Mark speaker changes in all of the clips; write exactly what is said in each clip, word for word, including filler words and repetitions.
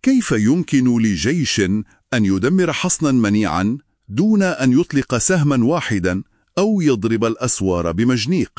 Speaker 1: كيف يمكن لجيش أن يدمر حصنا منيعا دون أن يطلق سهما واحدا أو يضرب الأسوار بمجنيق؟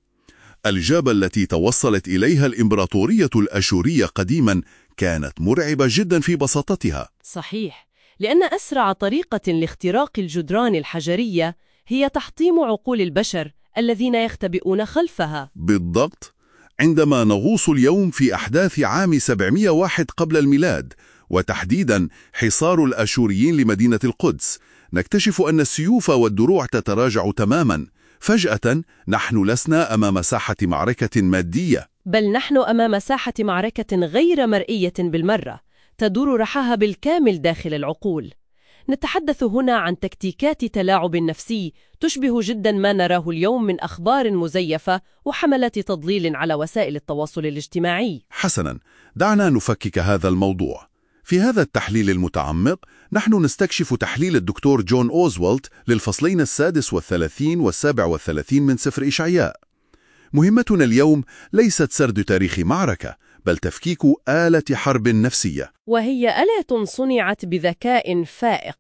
Speaker 1: الإجابة التي توصلت إليها الإمبراطورية الأشورية قديما كانت مرعبة جدا في بساطتها.
Speaker 2: صحيح، لأن أسرع طريقة لاختراق الجدران الحجرية هي تحطيم عقول البشر الذين يختبئون خلفها.
Speaker 1: بالضبط. عندما نغوص اليوم في أحداث عام سبعمائة وواحد قبل الميلاد، وتحديدا حصار الأشوريين لمدينة القدس، نكتشف أن السيوف والدروع تتراجع تماما. فجأة نحن لسنا أمام ساحة معركة مادية،
Speaker 2: بل نحن أمام ساحة معركة غير مرئية بالمرة، تدور رحاها بالكامل داخل العقول. نتحدث هنا عن تكتيكات تلاعب نفسي تشبه جدا ما نراه اليوم من أخبار مزيفة وحملات تضليل على وسائل التواصل الاجتماعي.
Speaker 1: حسنا، دعنا نفكك هذا الموضوع. في هذا التحليل المتعمق نحن نستكشف تحليل الدكتور جون أوزوالد للفصلين السادس والثلاثين والسابع والثلاثين من سفر إشعياء. مهمتنا اليوم ليست سرد تاريخ معركة، بل تفكيك آلة حرب نفسية،
Speaker 2: وهي آلة صنعت بذكاء فائق.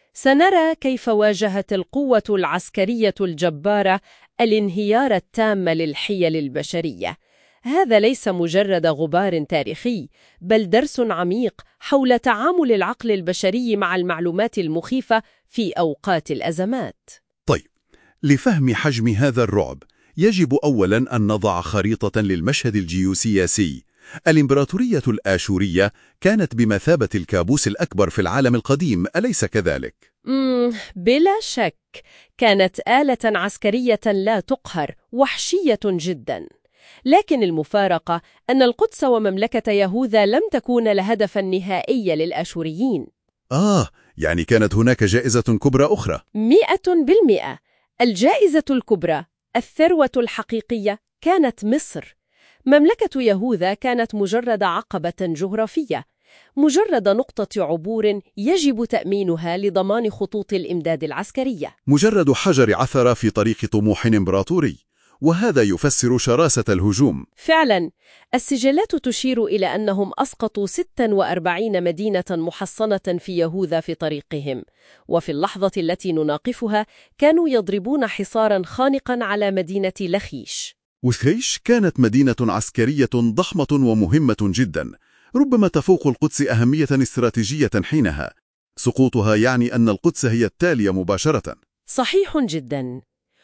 Speaker 2: سنرى كيف واجهت القوة العسكرية الجبارة الانهيار التام للحيل البشرية. هذا ليس مجرد غبار تاريخي، بل درس عميق حول تعامل العقل البشري مع المعلومات المخيفة في أوقات الأزمات.
Speaker 1: طيب، لفهم حجم هذا الرعب يجب أولاً أن نضع خريطة للمشهد الجيوسياسي. الإمبراطورية الآشورية كانت بمثابة الكابوس الأكبر في العالم القديم، أليس كذلك؟
Speaker 2: مم، بلا شك، كانت آلة عسكرية لا تقهر، وحشية جداً. لكن المفارقة أن القدس ومملكة يهوذا لم تكون الهدف النهائي للآشوريين.
Speaker 1: آه، يعني كانت هناك جائزة كبرى أخرى.
Speaker 2: مئة بالمئة. الجائزة الكبرى، الثروة الحقيقية، كانت مصر. مملكة يهوذا كانت مجرد عقبة جغرافية، مجرد نقطة عبور يجب تأمينها لضمان خطوط الإمداد العسكرية،
Speaker 1: مجرد حجر عثرة في طريق طموح إمبراطوري، وهذا يفسر شراسة الهجوم.
Speaker 2: فعلا، السجلات تشير إلى أنهم أسقطوا ستة وأربعين مدينة محصنة في يهوذا في طريقهم، وفي اللحظة التي نناقفها كانوا يضربون حصارا خانقا على مدينة لخيش.
Speaker 1: وخيش كانت مدينة عسكرية ضخمة ومهمة جدا، ربما تفوق القدس أهمية استراتيجية حينها. سقوطها يعني أن القدس هي التالية مباشرة.
Speaker 2: صحيح جدا،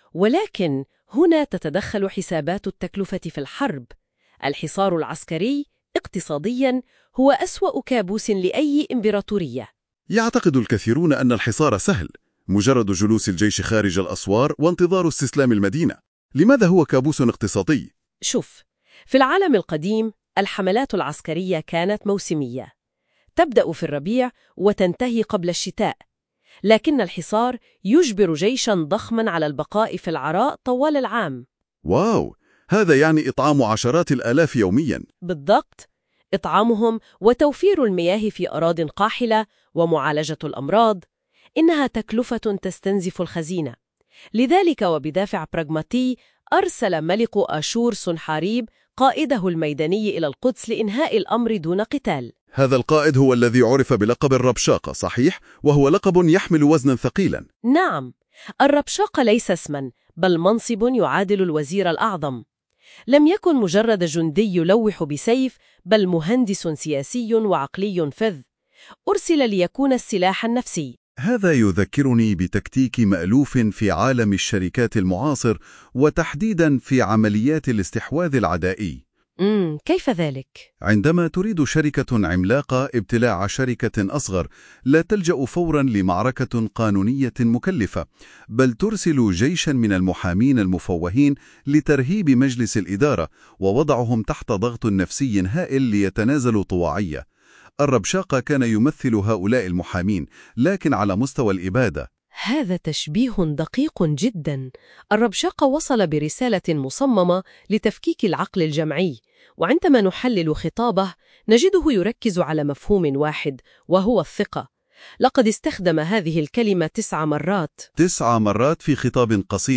Speaker 2: ولكن هنا تتدخل حسابات التكلفة في الحرب. الحصار العسكري اقتصاديا هو أسوأ كابوس لأي إمبراطورية.
Speaker 1: يعتقد الكثيرون أن الحصار سهل، مجرد جلوس الجيش خارج الأسوار وانتظار استسلام المدينة. لماذا هو كابوس اقتصادي؟
Speaker 2: شوف، في العالم القديم الحملات العسكرية كانت موسمية، تبدأ في الربيع وتنتهي قبل الشتاء، لكن الحصار يجبر جيشاً ضخماً على البقاء في العراء طوال العام.
Speaker 1: واو، هذا يعني إطعام عشرات الآلاف يومياً.
Speaker 2: بالضبط، إطعامهم وتوفير المياه في أراضٍ قاحلة ومعالجة الأمراض. إنها تكلفة تستنزف الخزينة. لذلك وبدافع براغماتي أرسل ملك آشور سنحاريب قائده الميداني إلى القدس لإنهاء الأمر دون قتال.
Speaker 1: هذا القائد هو الذي عرف بلقب الربشاقة، صحيح؟ وهو لقب يحمل وزنا ثقيلا.
Speaker 2: نعم، الربشاقة ليس اسما، بل منصب يعادل الوزير الأعظم. لم يكن مجرد جندي يلوح بسيف، بل مهندس سياسي وعقلي فذ، أرسل ليكون السلاح النفسي.
Speaker 1: هذا يذكرني بتكتيك مألوف في عالم الشركات المعاصر، وتحديدا في عمليات الاستحواذ العدائي.
Speaker 2: امم كيف ذلك؟
Speaker 1: عندما تريد شركة عملاقة ابتلاع شركة أصغر، لا تلجأ فورا لمعركة قانونية مكلفة، بل ترسل جيشا من المحامين المفوهين لترهيب مجلس الإدارة ووضعهم تحت ضغط نفسي هائل ليتنازلوا طواعية. الربشاقة كان يمثل هؤلاء المحامين، لكن على مستوى الإبادة.
Speaker 2: هذا تشبيه دقيق جدا. الربشاقة وصل برسالة مصممة لتفكيك العقل الجمعي، وعندما نحلل خطابه نجده يركز على مفهوم واحد، وهو الثقة. لقد استخدم هذه الكلمة تسع مرات.
Speaker 1: تسع مرات في خطاب قصير.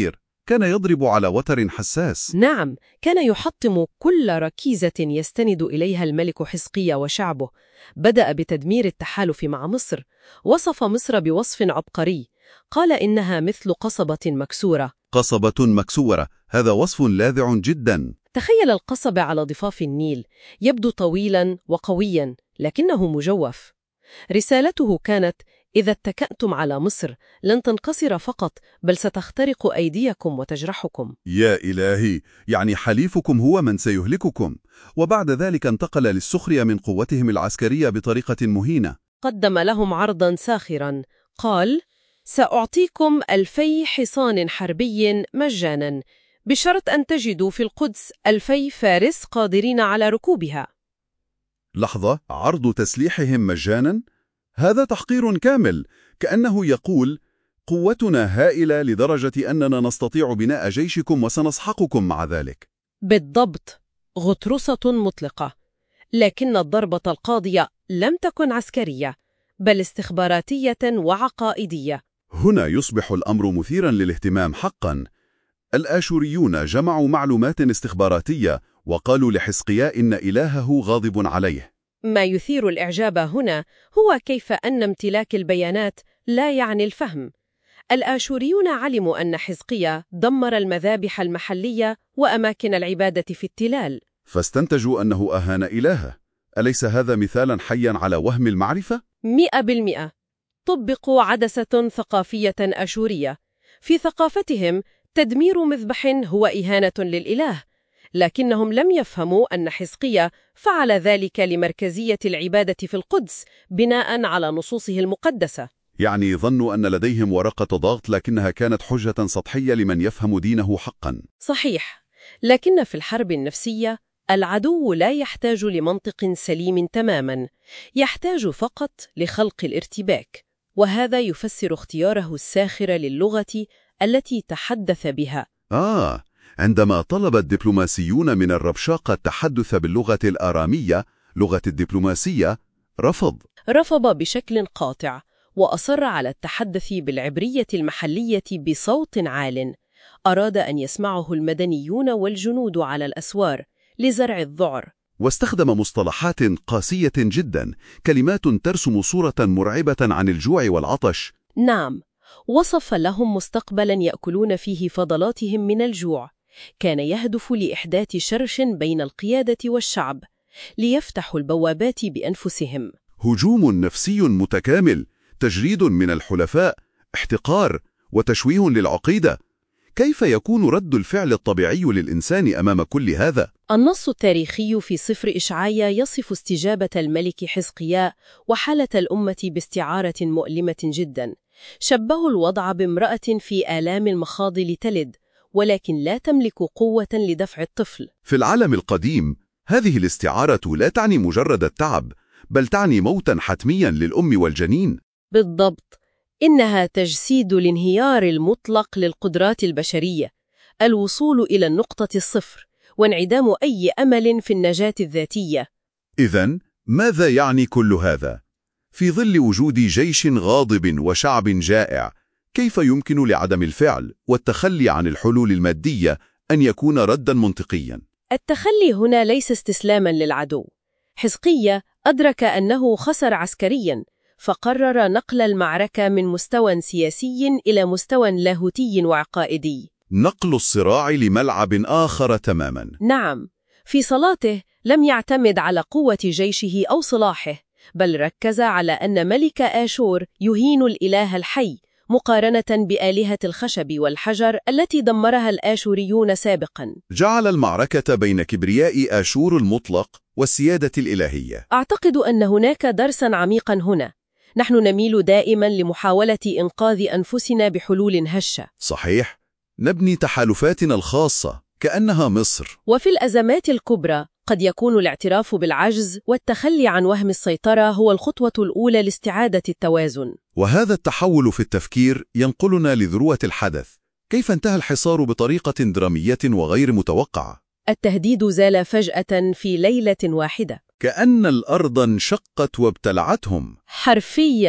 Speaker 1: كان يضرب على وتر حساس.
Speaker 2: نعم، كان يحطم كل ركيزة يستند إليها الملك حزقيا وشعبه. بدأ بتدمير التحالف مع مصر، وصف مصر بوصف عبقري، قال إنها مثل قصبة مكسورة.
Speaker 1: قصبة مكسورة، هذا وصف لاذع جدا.
Speaker 2: تخيل القصبة على ضفاف النيل، يبدو طويلا وقويا لكنه مجوف. رسالته كانت: إذا اتكأتم على مصر لن تنكسر فقط، بل ستخترق أيديكم وتجرحكم.
Speaker 1: يا إلهي، يعني حليفكم هو من سيهلككم. وبعد ذلك انتقل للسخرية من قوتهم العسكرية بطريقة مهينة.
Speaker 2: قدم لهم عرضا ساخرا، قال: سأعطيكم ألفي حصان حربي مجانا، بشرط أن تجدوا في القدس ألفي فارس قادرين على ركوبها.
Speaker 1: لحظة، عرض تسليحهم مجانا؟ هذا تحقير كامل، كأنه يقول: قوتنا هائلة لدرجة أننا نستطيع بناء جيشكم وسنسحقكم مع ذلك.
Speaker 2: بالضبط، غطرسة مطلقة. لكن الضربة القاضية لم تكن عسكرية، بل استخباراتية وعقائدية.
Speaker 1: هنا يصبح الأمر مثيرا للاهتمام حقا. الآشوريون جمعوا معلومات استخباراتية وقالوا لحزقيا إن إلهه غاضب عليه.
Speaker 2: ما يثير الإعجاب هنا هو كيف أن امتلاك البيانات لا يعني الفهم. الآشوريون علموا أن حزقيا دمر المذابح المحلية وأماكن العبادة في التلال،
Speaker 1: فاستنتجوا أنه أهان إلهه. أليس هذا مثالا حيا على وهم المعرفة؟
Speaker 2: مئة بالمئة. طبقوا عدسة ثقافية آشورية. في ثقافتهم تدمير مذبح هو إهانة للإله، لكنهم لم يفهموا أن حزقيا فعل ذلك لمركزية العبادة في القدس بناء على نصوصه المقدسة.
Speaker 1: يعني ظنوا أن لديهم ورقة ضغط، لكنها كانت حجة سطحية لمن يفهم دينه حقا.
Speaker 2: صحيح، لكن في الحرب النفسية العدو لا يحتاج لمنطق سليم تماما، يحتاج فقط لخلق الارتباك، وهذا يفسر اختياره الساخر للغة التي تحدث بها.
Speaker 1: آه، عندما طلب الدبلوماسيون من الربشاقة التحدث باللغة الآرامية، لغة الدبلوماسية، رفض.
Speaker 2: رفض بشكل قاطع، وأصر على التحدث بالعبرية المحلية بصوت عال. أراد أن يسمعه المدنيون والجنود على الأسوار لزرع الذعر.
Speaker 1: واستخدم مصطلحات قاسية جدا، كلمات ترسم صورة مرعبة عن الجوع والعطش.
Speaker 2: نعم، وصف لهم مستقبلا يأكلون فيه فضلاتهم من الجوع. كان يهدف لإحداث شرش بين القيادة والشعب ليفتحوا البوابات بأنفسهم.
Speaker 1: هجوم نفسي متكامل، تجريد من الحلفاء، احتقار وتشويه للعقيدة. كيف يكون رد الفعل الطبيعي للإنسان أمام كل هذا؟
Speaker 2: النص التاريخي في سفر إشعياء يصف استجابة الملك حزقيا وحالة الأمة باستعارة مؤلمة جدا. شبهوا الوضع بامرأة في آلام المخاض لتلد، ولكن لا تملك قوة لدفع الطفل.
Speaker 1: في العالم القديم هذه الاستعارة لا تعني مجرد التعب، بل تعني موتا حتميا للأم والجنين.
Speaker 2: بالضبط، إنها تجسيد الانهيار المطلق للقدرات البشرية، الوصول إلى النقطة الصفر، وانعدام أي أمل في النجاة الذاتية.
Speaker 1: إذن ماذا يعني كل هذا؟ في ظل وجود جيش غاضب وشعب جائع، كيف يمكن لعدم الفعل والتخلي عن الحلول المادية أن يكون رداً منطقياً؟
Speaker 2: التخلي هنا ليس استسلاما للعدو. حزقيا أدرك أنه خسر عسكريا، فقرر نقل المعركة من مستوى سياسي إلى مستوى لاهوتي وعقائدي.
Speaker 1: نقل الصراع لملعب آخر تماما.
Speaker 2: نعم، في صلاته لم يعتمد على قوة جيشه أو صلاحه، بل ركز على أن ملك آشور يهين الإله الحي مقارنة بآلهة الخشب والحجر التي دمرها الآشوريون سابقا.
Speaker 1: جعل المعركة بين كبرياء آشور المطلق والسيادة الإلهية.
Speaker 2: أعتقد أن هناك درسا عميقا هنا. نحن نميل دائما لمحاولة إنقاذ أنفسنا بحلول هشة.
Speaker 1: صحيح، نبني تحالفاتنا الخاصة كأنها مصر.
Speaker 2: وفي الأزمات الكبرى قد يكون الاعتراف بالعجز والتخلي عن وهم السيطرة هو الخطوة الأولى لاستعادة التوازن.
Speaker 1: وهذا التحول في التفكير ينقلنا لذروة الحدث. كيف انتهى الحصار بطريقة درامية وغير متوقعة؟
Speaker 2: التهديد زال فجأة في ليلة واحدة،
Speaker 1: كأن الأرض انشقت وابتلعتهم.
Speaker 2: حرفياً.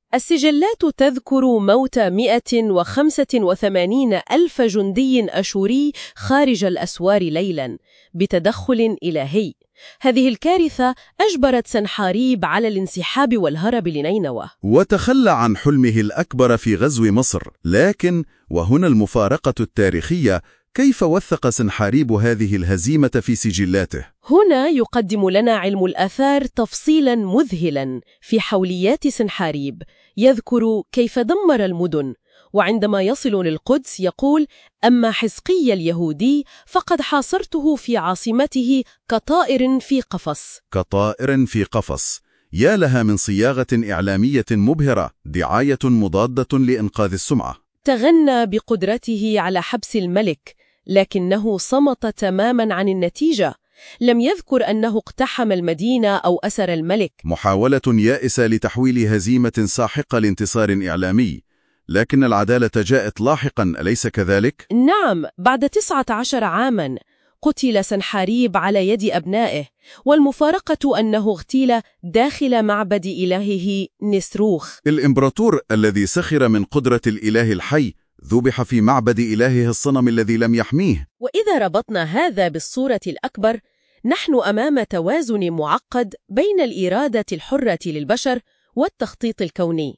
Speaker 2: السجلات تذكر موت مئة وخمسة وثمانين ألف جندي أشوري خارج الأسوار ليلاً بتدخل إلهي. هذه الكارثة أجبرت سنحاريب على الانسحاب والهرب لنينوى،
Speaker 1: وتخلى عن حلمه الأكبر في غزو مصر. لكن وهنا المفارقة التاريخية، كيف وثق سنحاريب هذه الهزيمة في سجلاته؟
Speaker 2: هنا يقدم لنا علم الآثار تفصيلاً مذهلاً في حوليات سنحاريب، يذكر كيف دمر المدن، وعندما يصل للقدس يقول: أما حزقي اليهودي فقد حاصرته في عاصمته كطائر في قفص.
Speaker 1: كطائر في قفص، يا لها من صياغة إعلامية مبهرة، دعاية مضادة لإنقاذ السمعة.
Speaker 2: تغنى بقدرته على حبس الملك، لكنه صمت تماماً عن النتيجة. لم يذكر أنه اقتحم المدينة أو أسر الملك.
Speaker 1: محاولة يائسة لتحويل هزيمة ساحقة لانتصار إعلامي، لكن العدالة جاءت لاحقاً، أليس كذلك؟
Speaker 2: نعم، بعد تسعة عشر عاماً قتل سنحاريب على يد أبنائه، والمفارقة أنه اغتيل داخل معبد إلهه نسروخ.
Speaker 1: الإمبراطور الذي سخر من قدرة الإله الحي ذبح في معبد إلهه الصنم الذي لم يحميه.
Speaker 2: وإذا ربطنا هذا بالصورة الأكبر، نحن أمام توازن معقد بين الإرادة الحرة للبشر والتخطيط الكوني.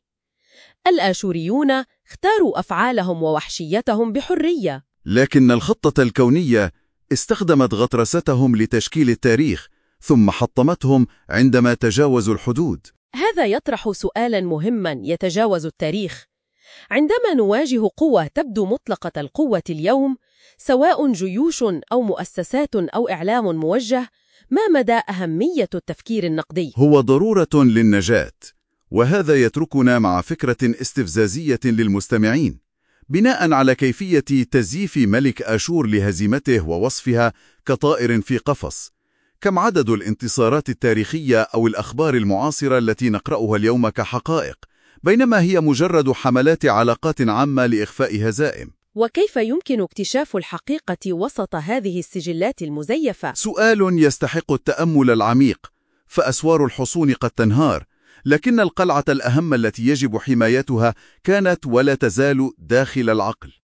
Speaker 2: الآشوريون اختاروا أفعالهم ووحشيتهم بحرية،
Speaker 1: لكن الخطة الكونية استخدمت غطرستهم لتشكيل التاريخ، ثم حطمتهم عندما تجاوزوا الحدود.
Speaker 2: هذا يطرح سؤالاً مهماً يتجاوز التاريخ. عندما نواجه قوة تبدو مطلقة القوة اليوم، سواء جيوش أو مؤسسات أو إعلام موجه، ما مدى أهمية التفكير النقدي؟
Speaker 1: هو ضرورة للنجاة، وهذا يتركنا مع فكرة استفزازية للمستمعين بناء على كيفية تزييف ملك آشور لهزيمته ووصفها كطائر في قفص. كم عدد الانتصارات التاريخية أو الأخبار المعاصرة التي نقرأها اليوم كحقائق، بينما هي مجرد حملات علاقات عامة لإخفاء هزائم؟
Speaker 2: وكيف يمكن اكتشاف الحقيقة وسط هذه السجلات المزيفة؟
Speaker 1: سؤال يستحق التأمل العميق، فأسوار الحصون قد تنهار، لكن القلعة الأهم التي يجب حمايتها كانت ولا تزال داخل العقل.